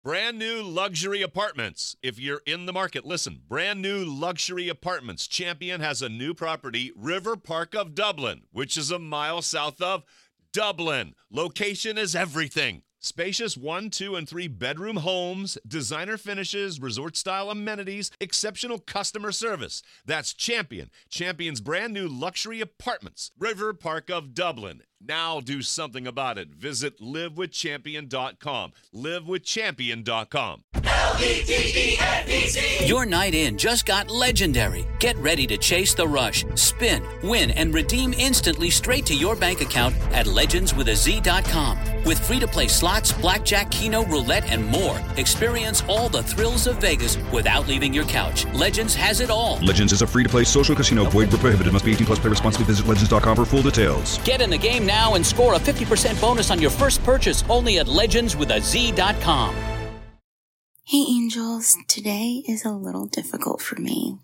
Brand new luxury apartments. If you're in the market, listen. Brand new luxury apartments. Champion has a new property, River Park of Dublin, which is a mile south of Dublin. Location is everything. Spacious 1, 2, and 3 bedroom homes, designer finishes, resort-style amenities, exceptional customer service. That's Champion. Champion's brand new luxury apartments, River Park of Dublin. Now do something about it. Visit livewithchampion.com. livewithchampion.com. LEGENDZ. Your night in just got legendary. Get ready to chase the rush, spin, win, and redeem instantly straight to your bank account at legendswithaz.com. With free-to-play slots, blackjack, keno, roulette, and more. Experience all the thrills of Vegas without leaving your couch. Legends has it all. Legends is a free-to-play social casino. Void where prohibited. Must be 18 plus. Play responsibly. Visit legends.com for full details. Get in the game now and score a 50% bonus on your first purchase only at legendswithaz.com. Hey angels, today is a little difficult for me.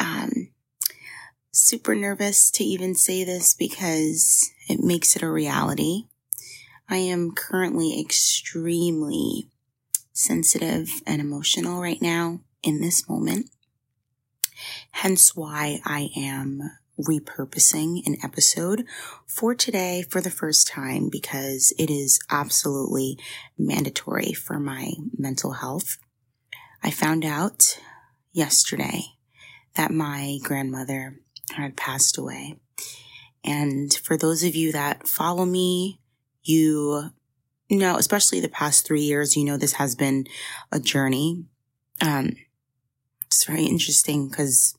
Super nervous to even say this because it makes it a reality. I am currently extremely sensitive and emotional right now in this moment. Hence why I am repurposing an episode for today for the first time because it is absolutely mandatory for my mental health. I found out yesterday that my grandmother had passed away. And for those of you that follow me, you know, especially the past 3 years, you know, this has been a journey. It's very interesting because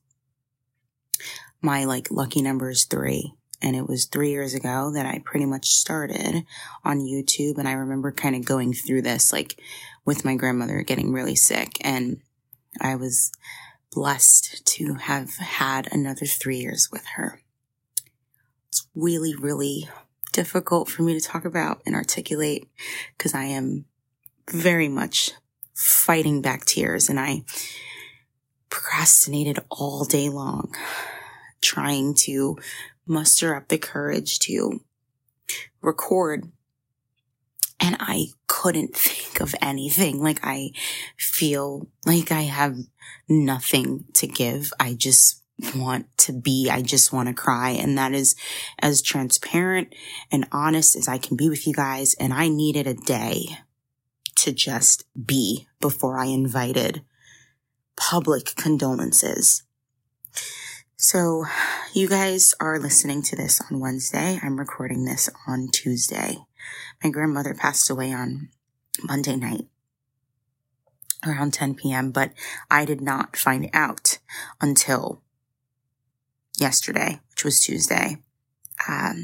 my lucky number is 3. And it was 3 years ago that I pretty much started on YouTube. And I remember kind of going through this, with my grandmother getting really sick. And I was blessed to have had another 3 years with her. It's really, really difficult for me to talk about and articulate because I am very much fighting back tears. And I procrastinated all day long trying to muster up the courage to record. And I couldn't think of anything. I feel like I have nothing to give. I just want to be. I just want to cry. And that is as transparent and honest as I can be with you guys. And I needed a day to just be before I invited public condolences. So you guys are listening to this on Wednesday. I'm recording this on Tuesday. My grandmother passed away on Monday night around 10 p.m., but I did not find out until yesterday, which was Tuesday. I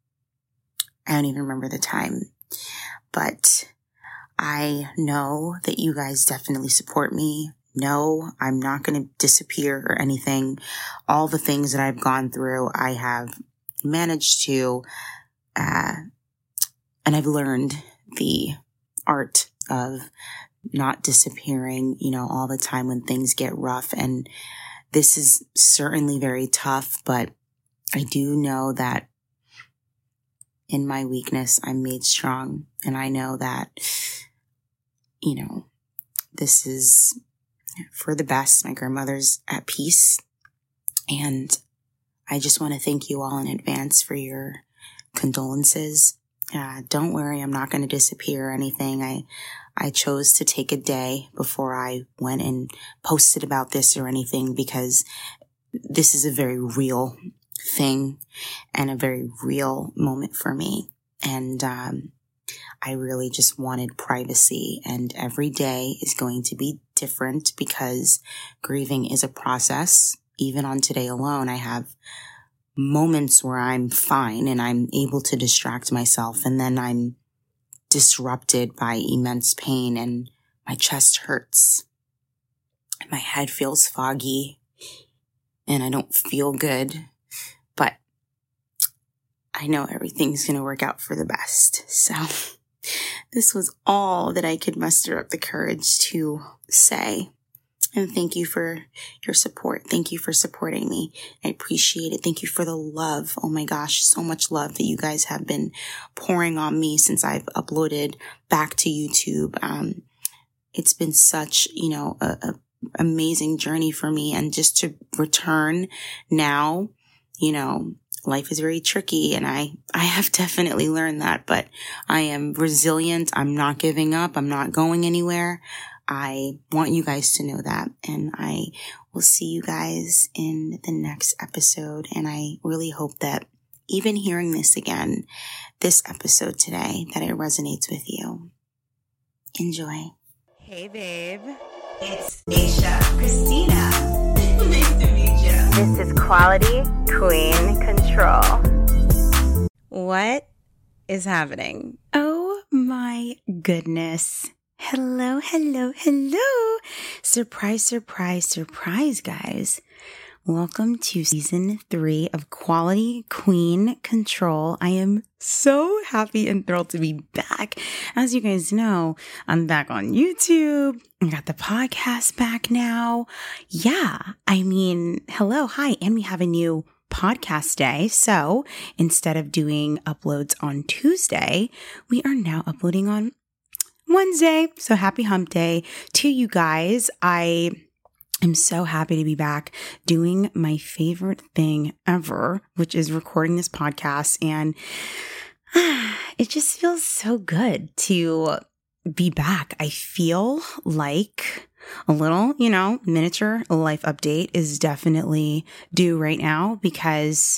don't even remember the time, but I know that you guys definitely support me. No, I'm not going to disappear or anything. All the things that I've gone through, I have managed to, and I've learned the art of not disappearing, all the time when things get rough. And this is certainly very tough, but I do know that in my weakness, I'm made strong. And I know that, this is for the best. My grandmother's at peace. And I just want to thank you all in advance for your condolences. Don't worry, I'm not going to disappear or anything. I chose to take a day before I went and posted about this or anything because this is a very real thing and a very real moment for me. And I really just wanted privacy, and every day is going to be different because grieving is a process. Even on today alone, I have moments where I'm fine and I'm able to distract myself, and then I'm disrupted by immense pain and my chest hurts. My head feels foggy and I don't feel good, but I know everything's going to work out for the best. So this was all that I could muster up the courage to say. And thank you for your support. Thank you for supporting me. I appreciate it. Thank you for the love. Oh my gosh, so much love that you guys have been pouring on me since I've uploaded back to YouTube. it's been such, a amazing journey for me. And just to return now, life is very tricky, and I have definitely learned that, but I am resilient. I'm not giving up. I'm not going anywhere. I want you guys to know that, and I will see you guys in the next episode. And I really hope that even hearing this again, this episode today, that it resonates with you. Enjoy. Hey, babe. It's Aisha Christina. Nice to meet you. This is Quality Queen Control. What is happening? Oh my goodness. Hello, hello, hello. Surprise, surprise, surprise, guys. Welcome to season 3 of Quality Queen Control. I am so happy and thrilled to be back. As you guys know, I'm back on YouTube. I got the podcast back now. Yeah, hello, hi, and we have a new podcast day. So instead of doing uploads on Tuesday, we are now uploading on Wednesday. So happy hump day to you guys. I'm so happy to be back doing my favorite thing ever, which is recording this podcast. And it just feels so good to be back. I feel like a little, miniature life update is definitely due right now, because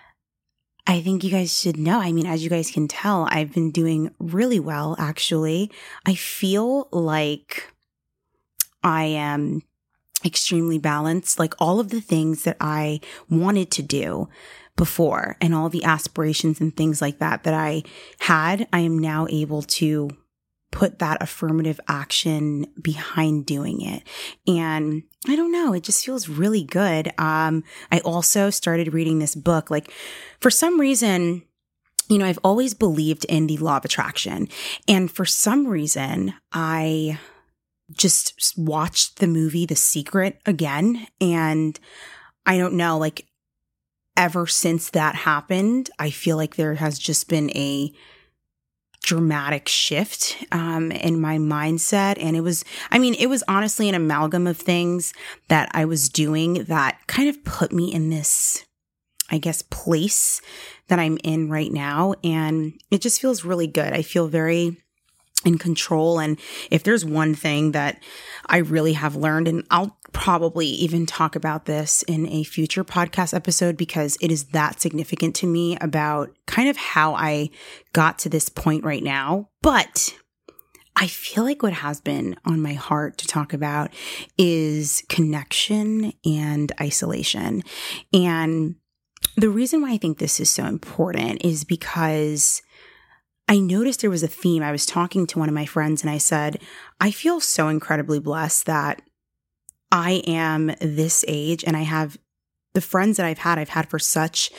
I think you guys should know. As you guys can tell, I've been doing really well, actually. I feel like I am extremely balanced, like all of the things that I wanted to do before and all the aspirations and things like that I had, I am now able to put that affirmative action behind doing it. And I don't know, it just feels really good. I also started reading this book. Like, for some reason, I've always believed in the law of attraction. And for some reason, I just watched the movie The Secret again. And I don't know, like, ever since that happened, I feel like there has just been a dramatic shift in my mindset. And it was honestly an amalgam of things that I was doing that kind of put me in this, I guess, place that I'm in right now. And it just feels really good. I feel very in control. And if there's one thing that I really have learned, and I'll probably even talk about this in a future podcast episode, because it is that significant to me about kind of how I got to this point right now. But I feel like what has been on my heart to talk about is connection and isolation. And the reason why I think this is so important is because I noticed there was a theme. I was talking to one of my friends and I said, I feel so incredibly blessed that I am this age and I have the friends that I've had for such,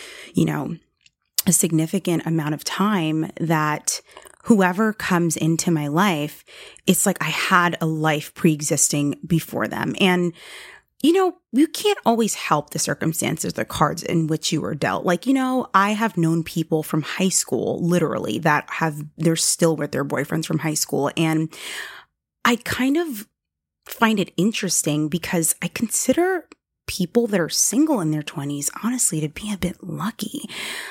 a significant amount of time, that whoever comes into my life, it's like I had a life pre-existing before them. And you can't always help the circumstances, the cards in which you were dealt. Like, I have known people from high school, literally, that they're still with their boyfriends from high school. And I kind of find it interesting because I consider people that are single in their 20s, honestly, to be a bit lucky.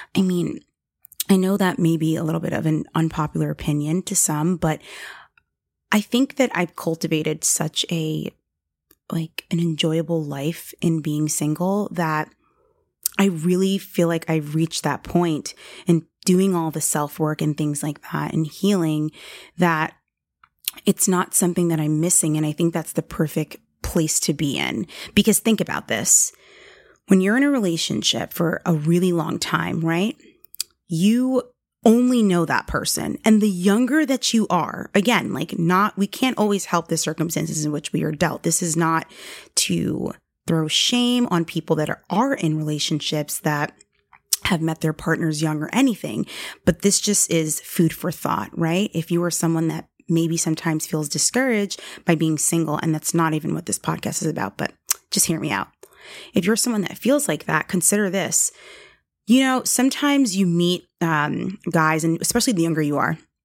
I know that may be a little bit of an unpopular opinion to some, but I think that I've cultivated such an enjoyable life in being single that I really feel like I've reached that point and doing all the self-work and things like that and healing, that it's not something that I'm missing. And I think that's the perfect place to be in. Because think about this. When you're in a relationship for a really long time, right? You only know that person. And the younger that you are, again, we can't always help the circumstances in which we are dealt. This is not to throw shame on people that are in relationships that have met their partners young or anything, but this just is food for thought, right? If you are someone that maybe sometimes feels discouraged by being single, and that's not even what this podcast is about, but just hear me out. If you're someone that feels like that, consider this. Sometimes you meet guys, and especially the younger you are,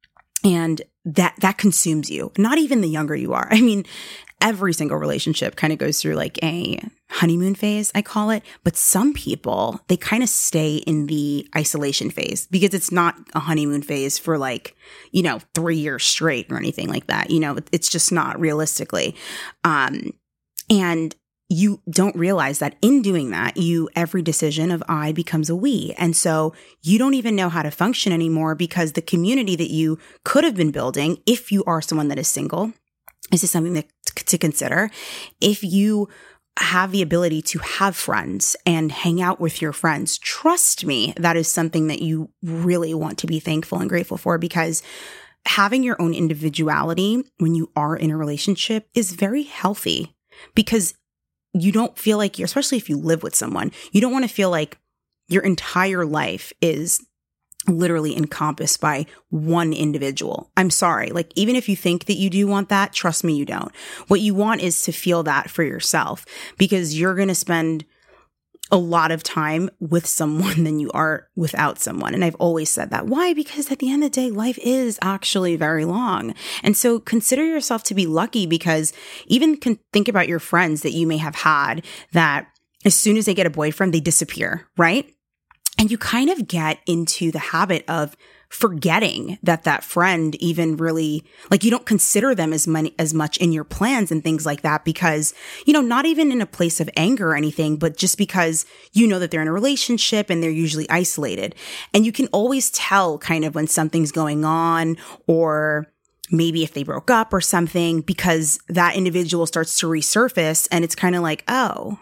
And that consumes you, not even the younger you are. I mean, every single relationship kind of goes through like a honeymoon phase, I call it. But some people, they kind of stay in the isolation phase because it's not a honeymoon phase for 3 years straight or anything like that. It's just not realistically. And you don't realize that in doing that, every decision of I becomes a we. And so you don't even know how to function anymore because the community that you could have been building, if you are someone that is single, this is something to consider. If you have the ability to have friends and hang out with your friends, trust me, that is something that you really want to be thankful and grateful for, because having your own individuality when you are in a relationship is very healthy, because you don't feel like especially if you live with someone, you don't want to feel like your entire life is literally encompassed by one individual. I'm sorry. Even if you think that you do want that, trust me, you don't. What you want is to feel that for yourself, because you're going to spend a lot of time with someone than you are without someone. And I've always said that. Why? Because at the end of the day, life is actually very long. And so consider yourself to be lucky, because even think about your friends that you may have had that as soon as they get a boyfriend, they disappear, right? And you kind of get into the habit of forgetting that friend even really, you don't consider them as much in your plans and things like that, because, not even in a place of anger or anything, but just because you know that they're in a relationship and they're usually isolated. And you can always tell kind of when something's going on, or maybe if they broke up or something, because that individual starts to resurface and it's kind of like, oh,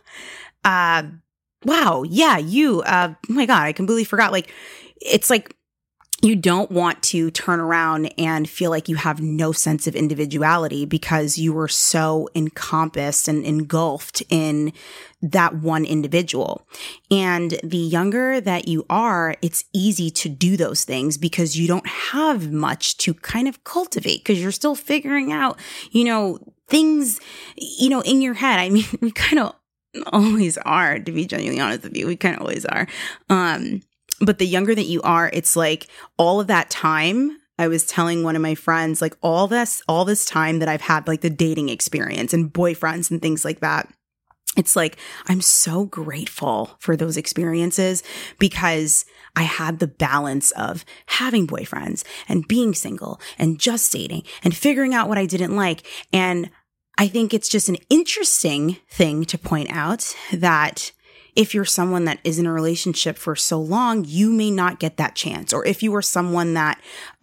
wow, yeah, you, oh my God, I completely forgot. It's like, you don't want to turn around and feel like you have no sense of individuality because you were so encompassed and engulfed in that one individual. And the younger that you are, it's easy to do those things because you don't have much to kind of cultivate, because you're still figuring out, things, in your head. I mean, we kind of always are, to be genuinely honest with you. We kind of always are. But the younger that you are, it's like all of that time. I was telling one of my friends, all this time that I've had, the dating experience and boyfriends and things like that. It's like, I'm so grateful for those experiences, because I had the balance of having boyfriends and being single and just dating and figuring out what I didn't like. And I think it's just an interesting thing to point out that if you're someone that is in a relationship for so long, you may not get that chance. Or if you are someone that,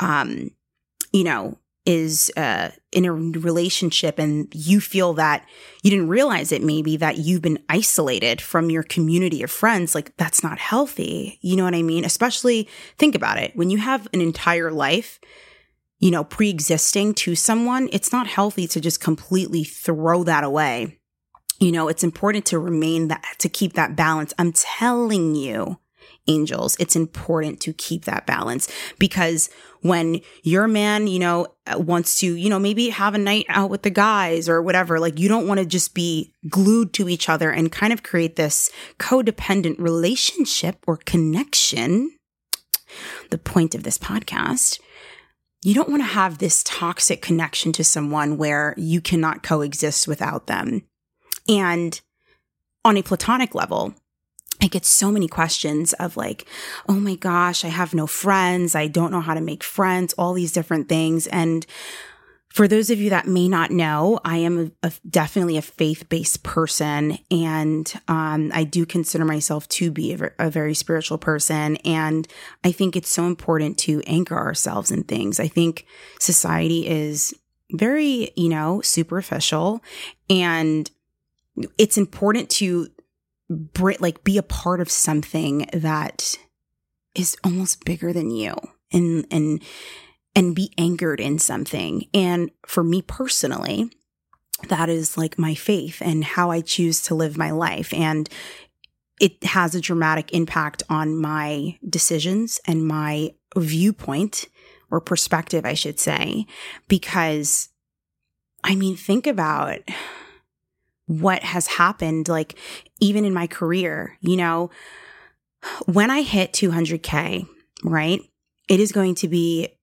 is in a relationship and you feel that you didn't realize it, maybe that you've been isolated from your community of friends, that's not healthy. You know what I mean? Especially think about it. When you have an entire life, pre-existing to someone, it's not healthy to just completely throw that away. It's important to keep that balance. I'm telling you, angels, it's important to keep that balance, because when your man, wants to, maybe have a night out with the guys or whatever, you don't want to just be glued to each other and kind of create this codependent relationship or connection. The point of this podcast, you don't want to have this toxic connection to someone where you cannot coexist without them. And on a platonic level, I get so many questions of oh my gosh, I have no friends. I don't know how to make friends, all these different things. And for those of you that may not know, I am definitely a faith-based person. And I do consider myself to be a very spiritual person. And I think it's so important to anchor ourselves in things. I think society is very, superficial, and it's important to be a part of something that is almost bigger than you, and be anchored in something. And for me personally, that is my faith and how I choose to live my life. And it has a dramatic impact on my decisions and my viewpoint, or perspective, I should say, because think about what has happened, even in my career. When I hit 200K, right, it is going to be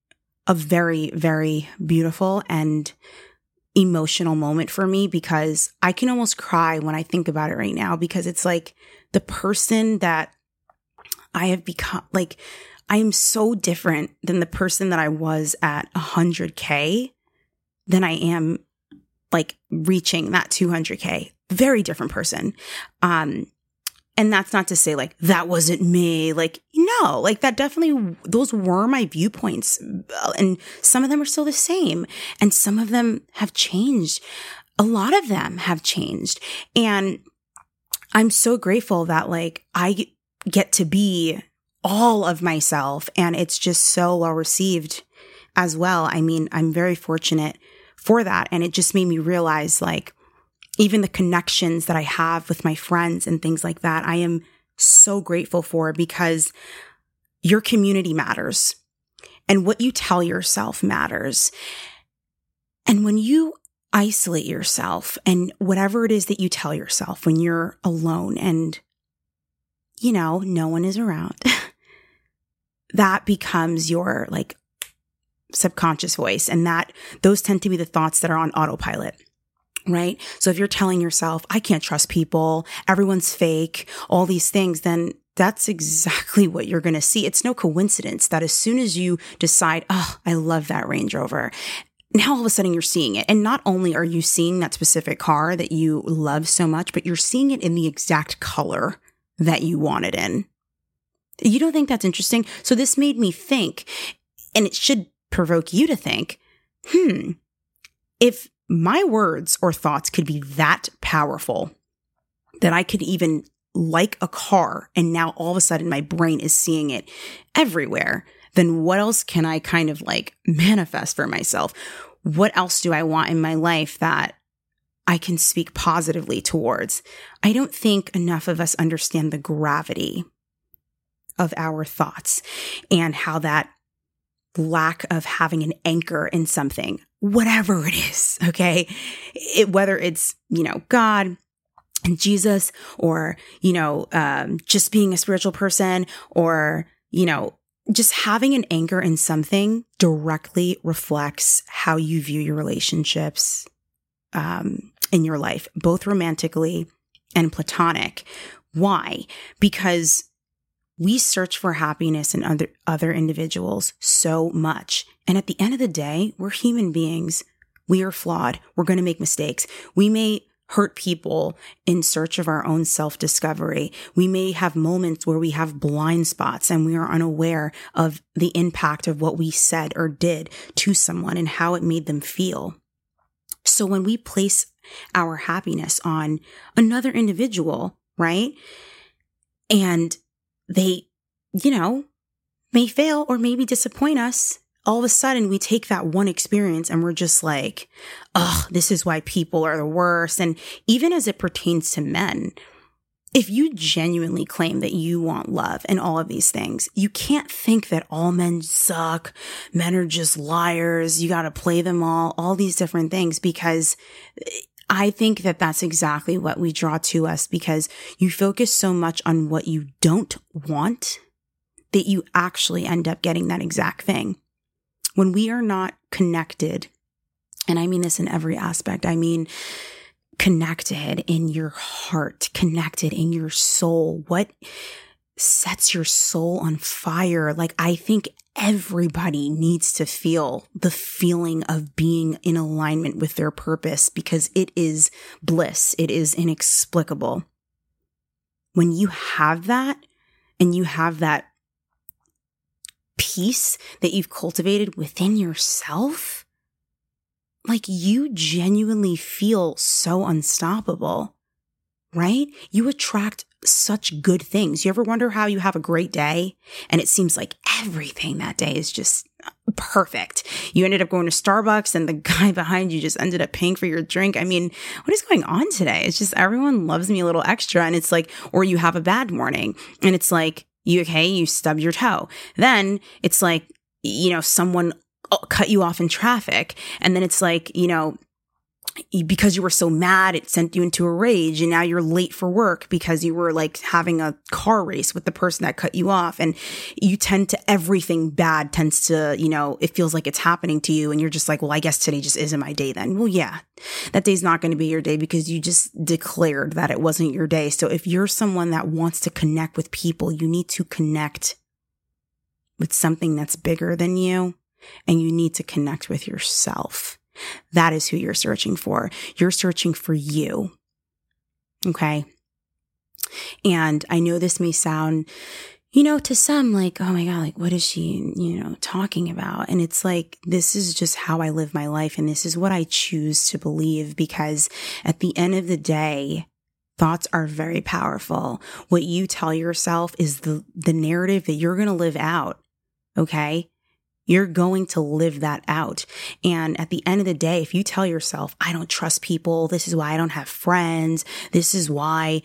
a very, very beautiful and emotional moment for me, because I can almost cry when I think about it right now, because it's like the person that I have become, like, I am so different than the person that I was at 100K than I am like reaching that 200K. Very different person. And that's not to say like, that wasn't me. Like, no, like that definitely, those were my viewpoints. And some of them are still the same. And some of them have changed. A lot of them have changed. And I'm so grateful that like I get to be all of myself, and it's just so well received as well. I mean, I'm very fortunate for that. And it just made me realize like, even the connections that I have with my friends and things like that, I am so grateful for, because your community matters and what you tell yourself matters. And when you isolate yourself and whatever it is that you tell yourself when you're alone and, you know, no one is around, that becomes your like subconscious voice. And those tend to be the thoughts that are on autopilot. Right? So if you're telling yourself, I can't trust people, everyone's fake, all these things, then that's exactly what you're going to see. It's no coincidence that as soon as you decide, oh, I love that Range Rover, now all of a sudden you're seeing it. And not only are you seeing that specific car that you love so much, but you're seeing it in the exact color that you want it in. You don't think that's interesting? So this made me think, and it should provoke you to think, if my words or thoughts could be that powerful that I could even like a car, and now all of a sudden my brain is seeing it everywhere, then what else can I kind of like manifest for myself? What else do I want in my life that I can speak positively towards? I don't think enough of us understand the gravity of our thoughts and how that lack of having an anchor in something, whatever it is, okay? Whether it's, you know, God and Jesus, or, you know, just being a spiritual person, or, you know, just having an anchor in something directly reflects how you view your relationships in your life, both romantically and platonic. Why? Because we search for happiness in other individuals so much. And at the end of the day, we're human beings. We are flawed. We're going to make mistakes. We may hurt people in search of our own self-discovery. We may have moments where we have blind spots and we are unaware of the impact of what we said or did to someone and how it made them feel. So when we place our happiness on another individual, right? And they, you know, may fail or maybe disappoint us. All of a sudden we take that one experience and we're just like, oh, this is why people are the worst. And even as it pertains to men, if you genuinely claim that you want love and all of these things, you can't think that all men suck. Men are just liars. You got to play them all these different things, because I think that that's exactly what we draw to us, because you focus so much on what you don't want that you actually end up getting that exact thing. When we are not connected, and I mean this in every aspect, I mean connected in your heart, connected in your soul, what sets your soul on fire? Like, I think everybody needs to feel the feeling of being in alignment with their purpose, because it is bliss. It is inexplicable. When you have that, and you have that peace that you've cultivated within yourself, like, you genuinely feel so unstoppable, right? You attract such good things. You ever wonder how you have a great day and it seems like everything that day is just perfect? You ended up going to Starbucks and the guy behind you just ended up paying for your drink. I mean, what is going on today? It's just everyone loves me a little extra. And it's like, or you have a bad morning and it's like, you stub your toe. Then it's like, you know, someone cut you off in traffic. And then it's like, you know, because you were so mad, it sent you into a rage, and now you're late for work because you were like having a car race with the person that cut you off. And you tend to, everything bad tends to, it feels like it's happening to you. And you're just like, well, I guess today just isn't my day then. Well, yeah, that day's not going to be your day because you just declared that it wasn't your day. So if you're someone that wants to connect with people, you need to connect with something that's bigger than you, and you need to connect with yourself. That is who you're searching for. You're searching for you. Okay. And I know this may sound, to some like, oh my God, like, what is she, talking about? And it's like, this is just how I live my life. And this is what I choose to believe, because at the end of the day, thoughts are very powerful. What you tell yourself is the narrative that you're going to live out. Okay. You're going to live that out. And at the end of the day, if you tell yourself, I don't trust people, this is why I don't have friends, this is why,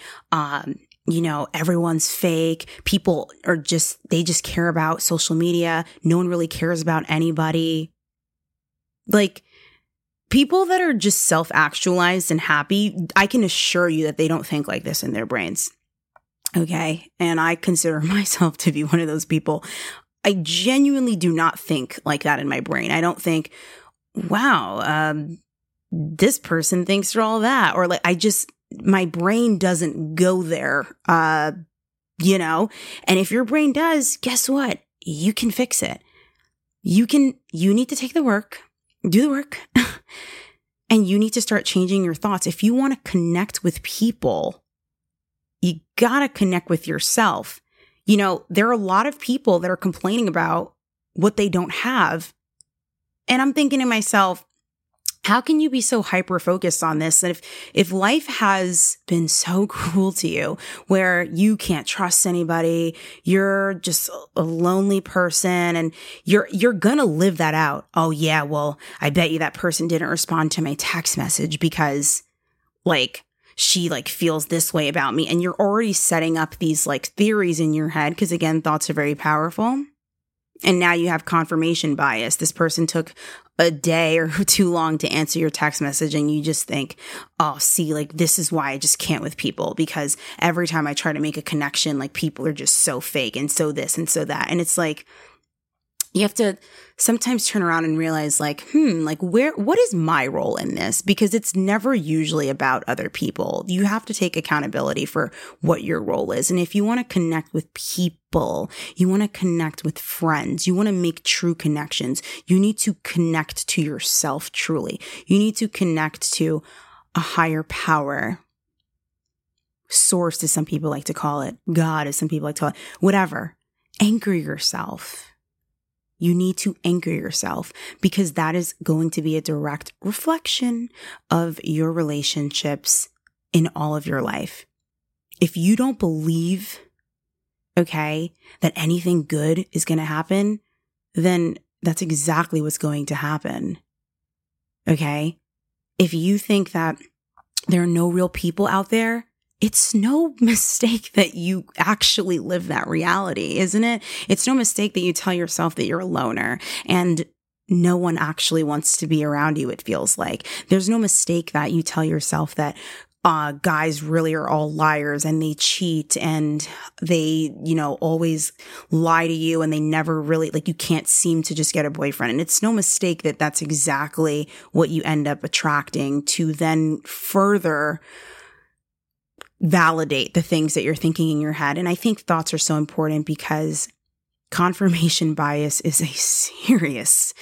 everyone's fake, people are they just care about social media, no one really cares about anybody. Like, people that are just self-actualized and happy, I can assure you that they don't think like this in their brains. Okay. And I consider myself to be one of those people. I genuinely do not think like that in my brain. I don't think, wow, this person thinks they're all that. Or like, my brain doesn't go there, And if your brain does, guess what? You can fix it. You need to take the work, do the work, and you need to start changing your thoughts. If you want to connect with people, you got to connect with yourself. There are a lot of people that are complaining about what they don't have. And I'm thinking to myself, how can you be so hyper-focused on this? And if life has been so cruel to you, where you can't trust anybody, you're just a lonely person, and you're gonna live that out. Oh yeah, well, I bet you that person didn't respond to my text message because, she feels this way about me. And you're already setting up these theories in your head, because again, thoughts are very powerful. And now you have confirmation bias. This person took a day or too long to answer your text message, and you just think, oh, see, this is why I just can't with people, because every time I try to make a connection, people are just so fake and so this and so that. And it's you have to sometimes turn around and realize what is my role in this? Because it's never usually about other people. You have to take accountability for what your role is. And if you want to connect with people, you want to connect with friends, you want to make true connections, you need to connect to yourself truly. You need to connect to a higher power. Source, as some people like to call it. God, as some people like to call it. Whatever. Anchor yourself. You need to anchor yourself, because that is going to be a direct reflection of your relationships in all of your life. If you don't believe, that anything good is going to happen, then that's exactly what's going to happen. Okay? If you think that there are no real people out there, it's no mistake that you actually live that reality, isn't it? It's no mistake that you tell yourself that you're a loner and no one actually wants to be around you, it feels like. There's no mistake that you tell yourself that guys really are all liars and they cheat and they, always lie to you and they never really, you can't seem to just get a boyfriend. And it's no mistake that that's exactly what you end up attracting to then further validate the things that you're thinking in your head. And I think thoughts are so important, because confirmation bias is a serious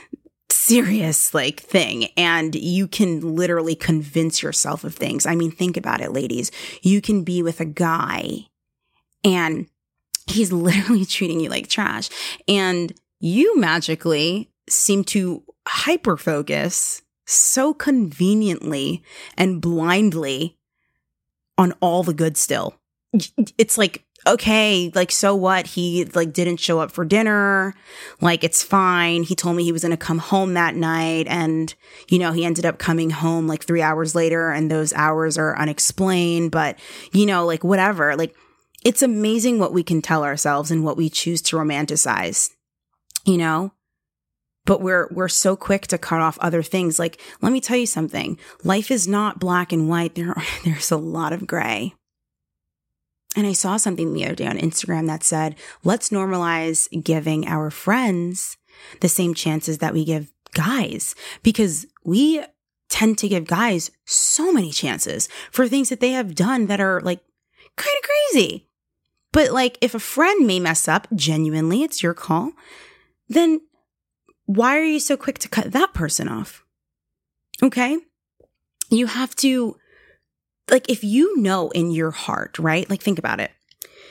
thing. And you can literally convince yourself of things. I mean, think about it, ladies. You can be with a guy and he's literally treating you like trash, and you magically seem to hyper focus so conveniently and blindly on all the good still. It's okay, so what? He didn't show up for dinner. It's fine. He told me he was going to come home that night. And, he ended up coming home 3 hours later, and those hours are unexplained, but whatever. It's amazing what we can tell ourselves and what we choose to romanticize, But But we're so quick to cut off other things. Like, let me tell you something. Life is not black and white. There's a lot of gray. And I saw something the other day on Instagram that said, let's normalize giving our friends the same chances that we give guys, because we tend to give guys so many chances for things that they have done that are like kind of crazy. But like, if a friend may mess up, genuinely, it's your call, then why are you so quick to cut that person off? Okay? You have to, like, if you know in your heart, right? Like, think about it.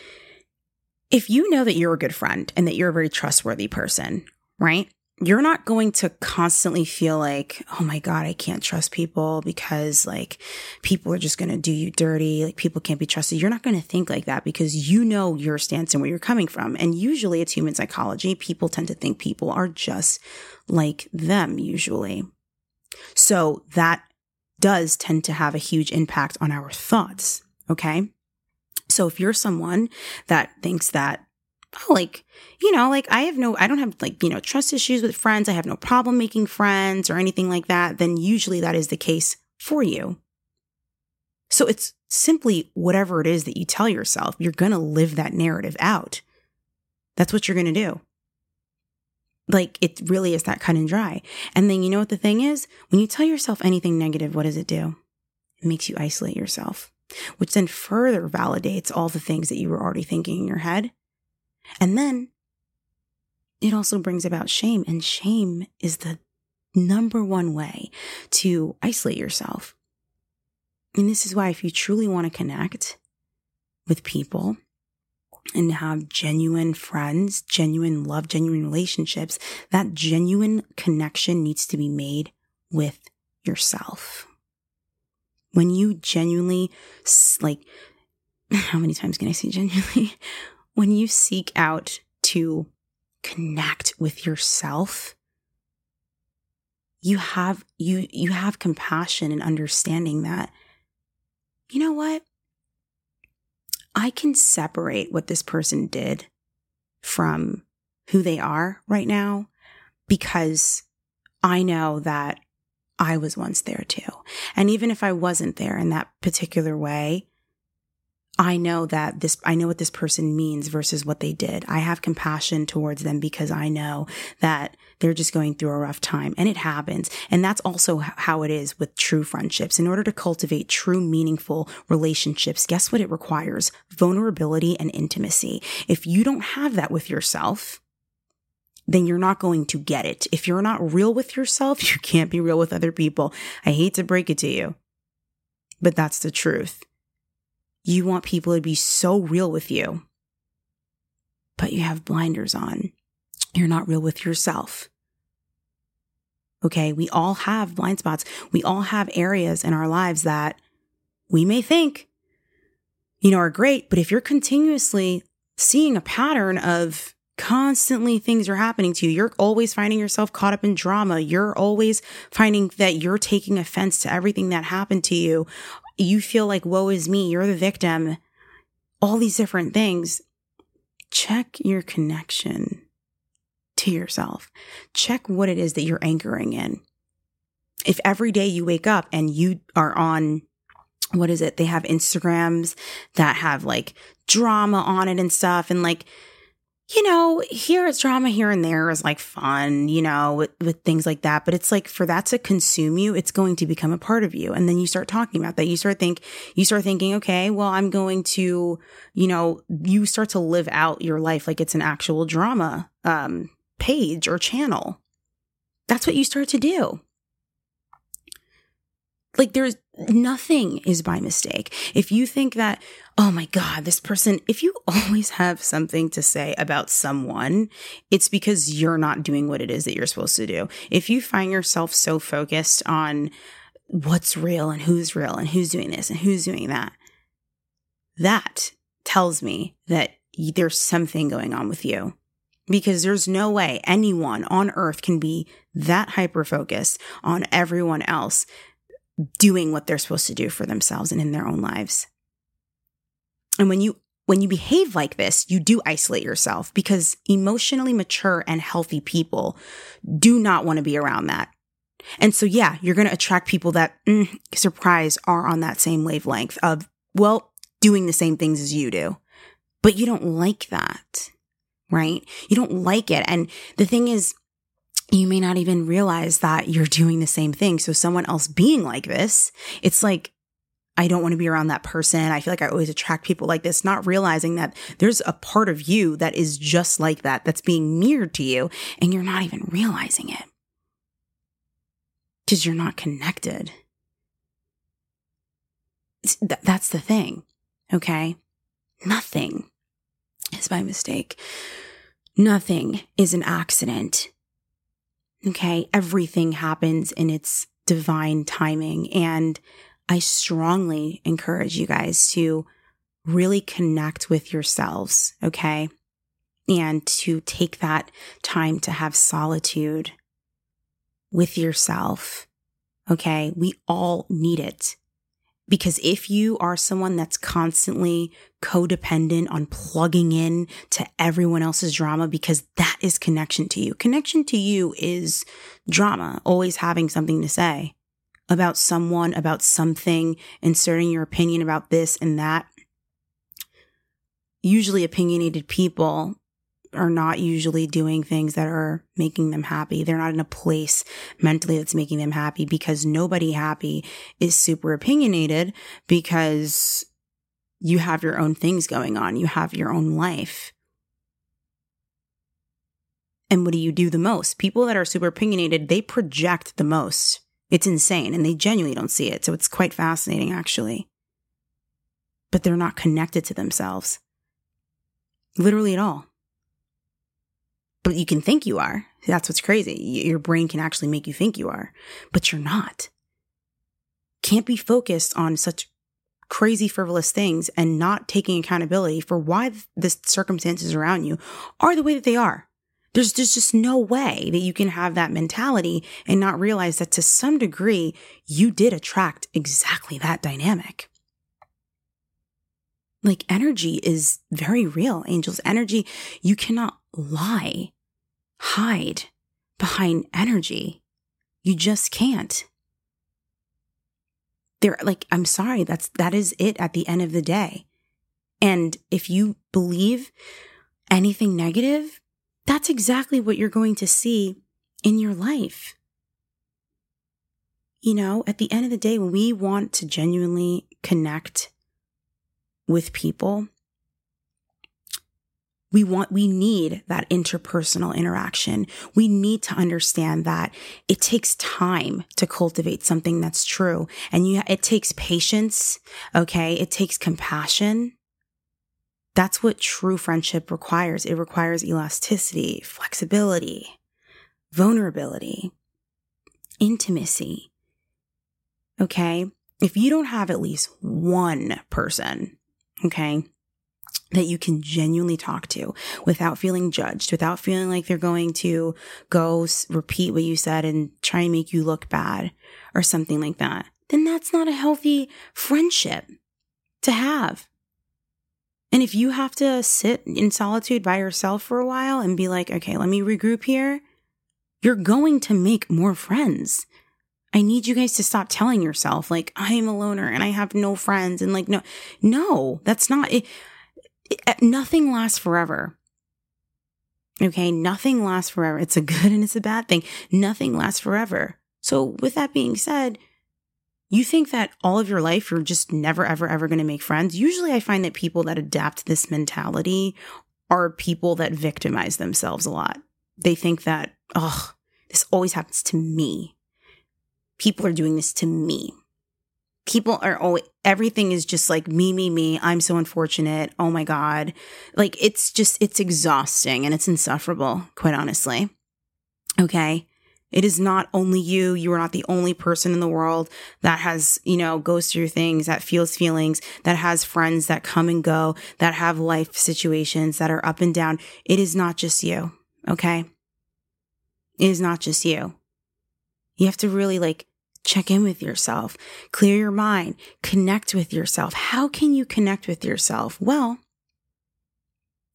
If you know that you're a good friend and that you're a very trustworthy person, right? You're not going to constantly feel like, oh my God, I can't trust people because like people are just going to do you dirty. Like people can't be trusted. You're not going to think like that because you know your stance and where you're coming from. And usually it's human psychology. People tend to think people are just like them usually. So that does tend to have a huge impact on our thoughts. Okay. So if you're someone that thinks that, oh, like, you know, like I don't have like, you know, trust issues with friends. I have no problem making friends or anything like that. Then usually that is the case for you. So it's simply whatever it is that you tell yourself, you're going to live that narrative out. That's what you're going to do. Like it really is that cut and dry. And then you know what the thing is? When you tell yourself anything negative, what does it do? It makes you isolate yourself, which then further validates all the things that you were already thinking in your head. And then it also brings about shame. And shame is the number one way to isolate yourself. And this is why if you truly want to connect with people and have genuine friends, genuine love, genuine relationships, that genuine connection needs to be made with yourself. When you genuinely, like, how many times can I say genuinely? When you seek out to connect with yourself, you have compassion and understanding that, you know what? I can separate what this person did from who they are right now because I know that I was once there too. And even if I wasn't there in that particular way, I know what this person means versus what they did. I have compassion towards them because I know that they're just going through a rough time, and it happens. And that's also how it is with true friendships. In order to cultivate true meaningful relationships, guess what it requires? Vulnerability and intimacy. If you don't have that with yourself, then you're not going to get it. If you're not real with yourself, you can't be real with other people. I hate to break it to you, but that's the truth. You want people to be so real with you, but you have blinders on. You're not real with yourself. Okay, we all have blind spots. We all have areas in our lives that we may think, you know, are great, but if you're continuously seeing a pattern of constantly things are happening to you, you're always finding yourself caught up in drama, you're always finding that you're taking offense to everything that happened to you, you feel like, woe is me, you're the victim, all these different things, check your connection to yourself. Check what it is that you're anchoring in. If every day you wake up and you are on, what is it? They have Instagrams that have like drama on it and stuff. And like, you know, here it's drama here and there is like fun, you know, with things like that. But it's like for that to consume you, it's going to become a part of you. And then you start talking about that. You start thinking, okay, well, I'm going to, you know, you start to live out your life like it's an actual drama page or channel. That's what you start to do. Like there's nothing is by mistake. If you think that, oh my God, this person, if you always have something to say about someone, it's because you're not doing what it is that you're supposed to do. If you find yourself so focused on what's real and who's doing this and who's doing that, that tells me that there's something going on with you. Because there's no way anyone on earth can be that hyper-focused on everyone else doing what they're supposed to do for themselves and in their own lives. And when when you behave like this, you do isolate yourself because emotionally mature and healthy people do not want to be around that. And so, yeah, you're going to attract people that, surprise, are on that same wavelength of, well, doing the same things as you do. But you don't like that, right? You don't like it. And the thing is, you may not even realize that you're doing the same thing. So someone else being like this, it's like, I don't want to be around that person. I feel like I always attract people like this, not realizing that there's a part of you that is just like that, that's being mirrored to you, and you're not even realizing it. Because you're not connected. That's the thing, okay? Nothing is by mistake. Nothing is an accident, okay? Everything happens in its divine timing, and I strongly encourage you guys to really connect with yourselves, okay? And to take that time to have solitude with yourself, okay? We all need it. Because if you are someone that's constantly codependent on plugging in to everyone else's drama, because that is connection to you. Connection to you is drama, always having something to say about someone, about something, inserting your opinion about this and that. Usually opinionated people are not usually doing things that are making them happy. They're not in a place mentally that's making them happy, because nobody happy is super opinionated, because you have your own things going on. You have your own life. And what do you do the most? People that are super opinionated, they project the most. It's insane, and they genuinely don't see it. So it's quite fascinating, actually. But they're not connected to themselves. Literally at all. But you can think you are. That's what's crazy. Your brain can actually make you think you are, but you're not. Can't be focused on such crazy frivolous things and not taking accountability for why the circumstances around you are the way that they are. There's just no way that you can have that mentality and not realize that to some degree, you did attract exactly that dynamic. Like, energy is very real, angels. Energy, you cannot lie, hide behind energy. You just can't. I'm sorry, that is it at the end of the day. And if you believe anything negative, that's exactly what you're going to see in your life. You know, at the end of the day, when we want to genuinely connect with people, we need that interpersonal interaction. We need to understand that it takes time to cultivate something that's true. And it takes patience, okay? It takes compassion. That's what true friendship requires. It requires elasticity, flexibility, vulnerability, intimacy, okay? If you don't have at least one person, okay, that you can genuinely talk to without feeling judged, without feeling like they're going to go repeat what you said and try and make you look bad or something like that, then that's not a healthy friendship to have. And if you have to sit in solitude by yourself for a while and be like, okay, let me regroup here, you're going to make more friends. I need you guys to stop telling yourself, like, I am a loner and I have no friends. And like, no, that's not it. Nothing lasts forever. Okay, nothing lasts forever. It's a good and it's a bad thing. Nothing lasts forever. So with that being said, you think that all of your life you're just never, ever, ever going to make friends? Usually I find that people that adapt this mentality are people that victimize themselves a lot. They think that, this always happens to me. People are doing this to me. People are always, everything is just like me. I'm so unfortunate. Oh my God. Like, it's exhausting and it's insufferable, quite honestly. Okay. It is not only you. You are not the only person in the world that has, goes through things, that feels feelings, that has friends that come and go, that have life situations that are up and down. It is not just you. Okay. It is not just you. You have to really check in with yourself, clear your mind, connect with yourself. How can you connect with yourself? Well,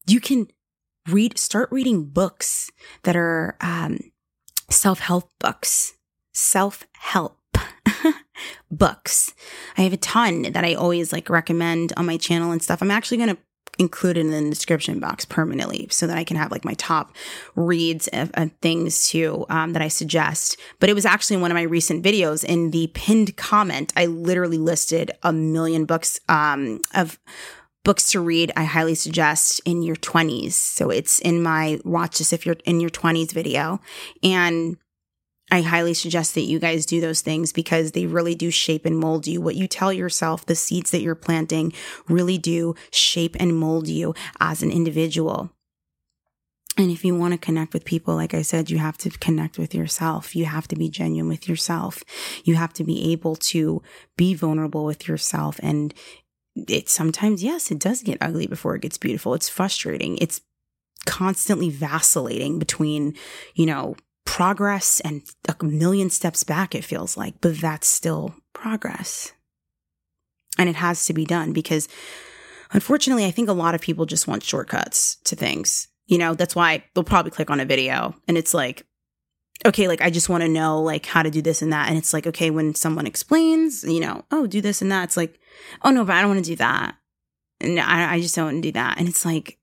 You can start reading books that are self-help books. Self-help books. I have a ton that I always recommend on my channel and stuff. I'm actually going to include it in the description box permanently so that I can have my top reads of things too that I suggest. But it was actually in one of my recent videos in the pinned comment. I literally listed 1 million books of books to read. I highly suggest in your 20s. So it's in my watch this if you're in your 20s video. And I highly suggest that you guys do those things because they really do shape and mold you. What you tell yourself, the seeds that you're planting really do shape and mold you as an individual. And if you want to connect with people, like I said, you have to connect with yourself. You have to be genuine with yourself. You have to be able to be vulnerable with yourself. And it sometimes, yes, it does get ugly before it gets beautiful. It's frustrating. It's constantly vacillating between, progress and 1 million steps back, it feels like, but that's still progress. And it has to be done because unfortunately, I think a lot of people just want shortcuts to things. That's why they'll probably click on a video and it's okay, I just want to know how to do this and that. And it's okay, when someone explains, oh, do this and that. It's oh no, but I don't want to do that. And I just don't want to do that. And it's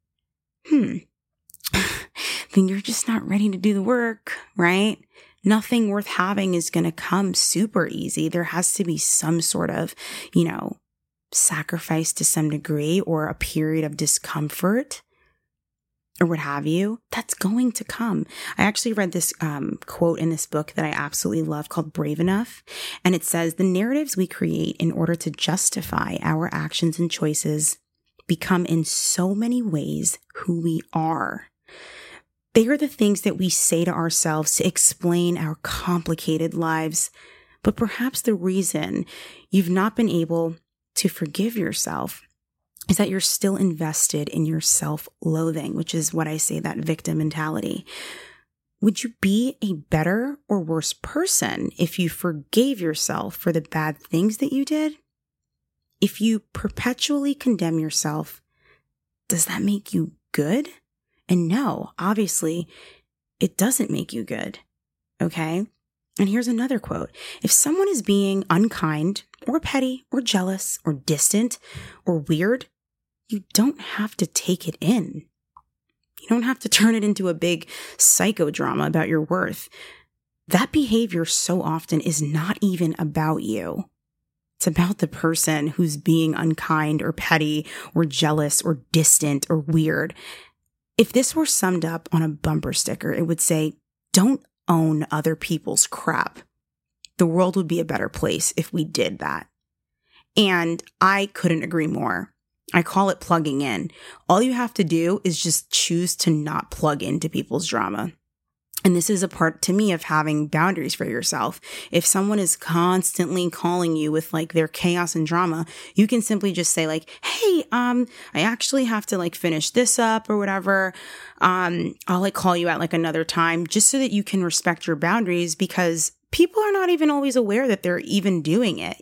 then you're just not ready to do the work, right? Nothing worth having is going to come super easy. There has to be some sort of, sacrifice to some degree or a period of discomfort or what have you. That's going to come. I actually read this quote in this book that I absolutely love called Brave Enough. And it says, the narratives we create in order to justify our actions and choices become in so many ways who we are. They are the things that we say to ourselves to explain our complicated lives. But perhaps the reason you've not been able to forgive yourself is that you're still invested in your self-loathing, which is what I say, that victim mentality. Would you be a better or worse person if you forgave yourself for the bad things that you did? If you perpetually condemn yourself, does that make you good? And no, obviously, it doesn't make you good, okay? And here's another quote. If someone is being unkind or petty or jealous or distant or weird, you don't have to take it in. You don't have to turn it into a big psychodrama about your worth. That behavior so often is not even about you. It's about the person who's being unkind or petty or jealous or distant or weird. If this were summed up on a bumper sticker, it would say, don't own other people's crap. The world would be a better place if we did that. And I couldn't agree more. I call it plugging in. All you have to do is just choose to not plug into people's drama. And this is a part to me of having boundaries for yourself. If someone is constantly calling you with their chaos and drama, you can simply just say hey, I actually have to finish this up or whatever. I'll call you at another time just so that you can respect your boundaries because people are not even always aware that they're even doing it,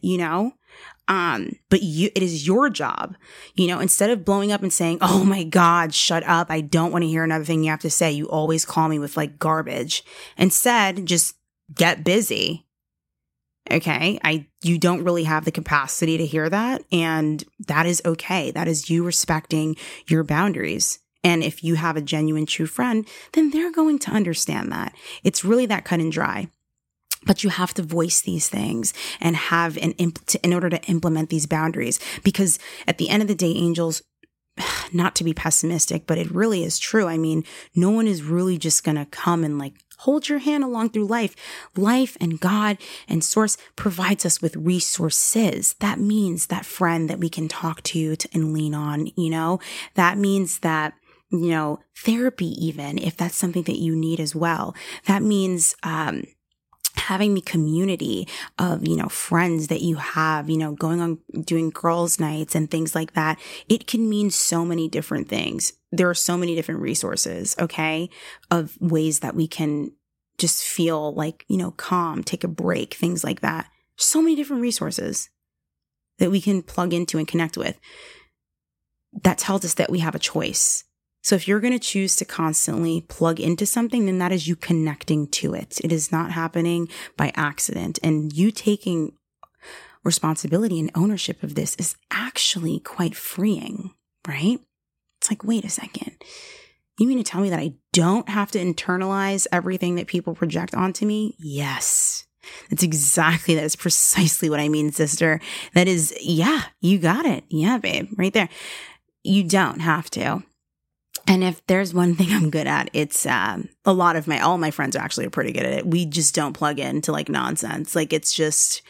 But it is your job, instead of blowing up and saying, oh my God, shut up. I don't want to hear another thing you have to say. You always call me with garbage. Instead, just get busy. Okay. You don't really have the capacity to hear that. And that is okay. That is you respecting your boundaries. And if you have a genuine, true friend, then they're going to understand that. It's really that cut and dry. But you have to voice these things and have in order to implement these boundaries. Because at the end of the day, angels, not to be pessimistic, but it really is true. I mean, no one is really just going to come and hold your hand along through life. Life and God and Source provides us with resources. That means that friend that we can talk to and lean on, that means that, therapy, even if that's something that you need as well. That means, having the community of, friends that you have, going on doing girls' nights and things like that. It can mean so many different things. There are so many different resources, okay, of ways that we can just feel calm, take a break, things like that. So many different resources that we can plug into and connect with. That tells us that we have a choice. So if you're going to choose to constantly plug into something, then that is you connecting to it. It is not happening by accident. And you taking responsibility and ownership of this is actually quite freeing, right? It's like, wait a second. You mean to tell me that I don't have to internalize everything that people project onto me? Yes. That is precisely what I mean, sister. That is, yeah, you got it. Yeah, babe, right there. You don't have to. And if there's one thing I'm good at, it's all my friends actually are pretty good at it. We just don't plug into like nonsense. Like it's just,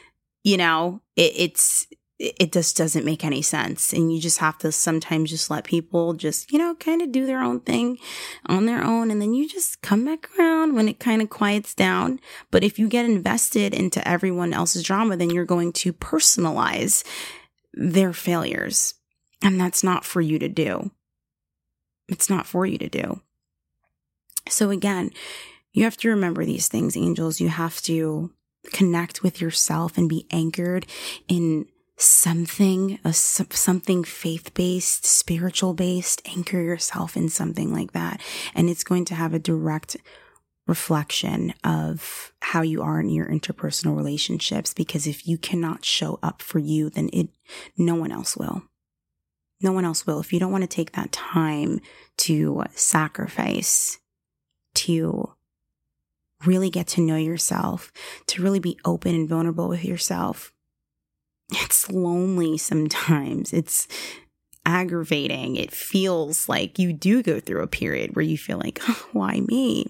it just doesn't make any sense. And you just have to sometimes just let people just, kind of do their own thing on their own. And then you just come back around when it kind of quiets down. But if you get invested into everyone else's drama, then you're going to personalize their failures. And that's not for you to do. It's not for you to do. So again, you have to remember these things, angels. You have to connect with yourself and be anchored in something faith-based, spiritual-based. Anchor yourself in something like that. And it's going to have a direct reflection of how you are in your interpersonal relationships. Because if you cannot show up for you, then no one else will. No one else will. If you don't want to take that time to sacrifice, to really get to know yourself, to really be open and vulnerable with yourself, it's lonely sometimes. It's aggravating. It feels like you do go through a period where you feel like, oh, why me?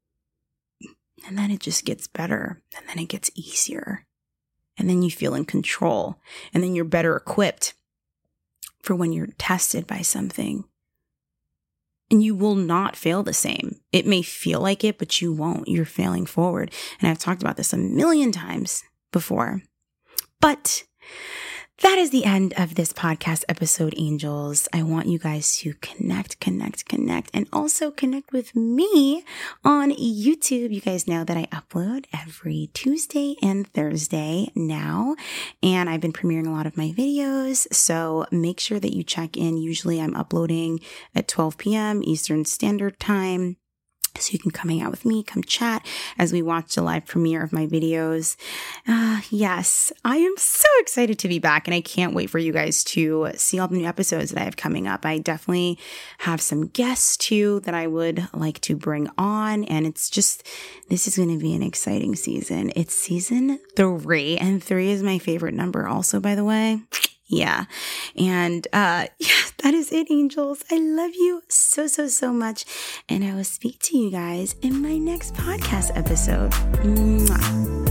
And then it just gets better. And then it gets easier. And then you feel in control. And then you're better equipped for when you're tested by something. And you will not fail the same. It may feel like it, but you won't. You're failing forward. And I've talked about this a million times before. But that is the end of this podcast episode, angels. I want you guys to connect, and also connect with me on YouTube. You guys know that I upload every Tuesday and Thursday now, and I've been premiering a lot of my videos, so make sure that you check in. Usually I'm uploading at 12 p.m. Eastern Standard Time. So you can come hang out with me, come chat as we watch the live premiere of my videos. Yes, I am so excited to be back, and I can't wait for you guys to see all the new episodes that I have coming up. I definitely have some guests too that I would like to bring on, and this is going to be an exciting season. It's season 3, and 3 is my favorite number also, by the way. Yeah. And that is it, angels. I love you so, so, so much. And I will speak to you guys in my next podcast episode. Mwah.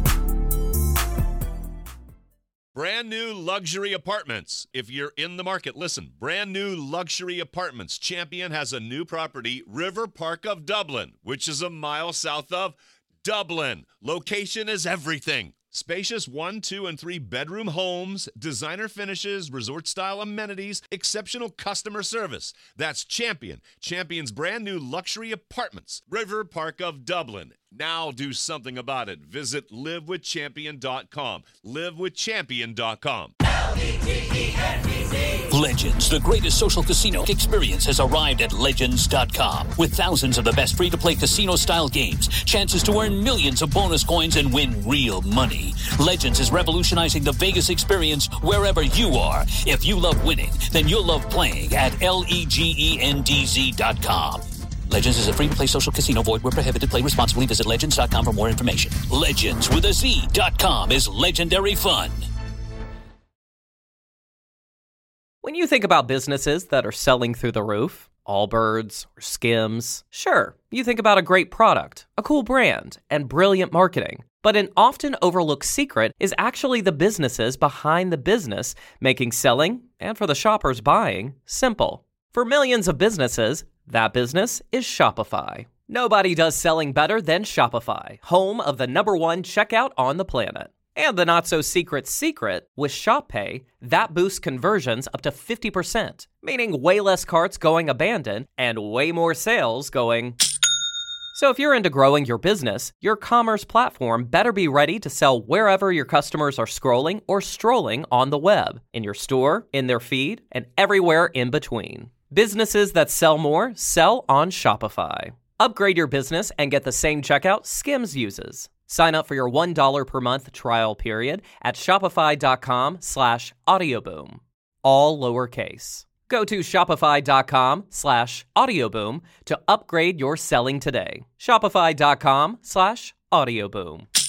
Brand new luxury apartments. If you're in the market, listen. Brand new luxury apartments. Champion has a new property, River Park of Dublin, which is a mile south of Dublin. Location is everything. Spacious 1, 2, and 3 bedroom homes, designer finishes, resort-style amenities, exceptional customer service. That's Champion. Champion's brand new luxury apartments. River Park of Dublin. Now do something about it. Visit livewithchampion.com. livewithchampion.com. Legends, the greatest social casino experience, has arrived at Legends.com. With thousands of the best free-to-play casino-style games, chances to earn millions of bonus coins and win real money. Legends is revolutionizing the Vegas experience wherever you are. If you love winning, then you'll love playing at LEGENDZ.com. Legends is a free-to-play social casino. Void where prohibited. Play responsibly. Visit Legends.com for more information. Legends with a Z.com is legendary fun. When you think about businesses that are selling through the roof, Allbirds or Skims, sure, you think about a great product, a cool brand, and brilliant marketing. But an often overlooked secret is actually the businesses behind the business, making selling, and for the shoppers buying, simple. For millions of businesses, that business is Shopify. Nobody does selling better than Shopify, home of the #1 checkout on the planet. And the not-so-secret secret, with Shop Pay, that boosts conversions up to 50%, meaning way less carts going abandoned and way more sales going... So if you're into growing your business, your commerce platform better be ready to sell wherever your customers are scrolling or strolling on the web, in your store, in their feed, and everywhere in between. Businesses that sell more sell on Shopify. Upgrade your business and get the same checkout Skims uses. Sign up for your $1 per month trial period at shopify.com/audioboom. All lowercase. Go to shopify.com/audioboom to upgrade your selling today. Shopify.com/audioboom.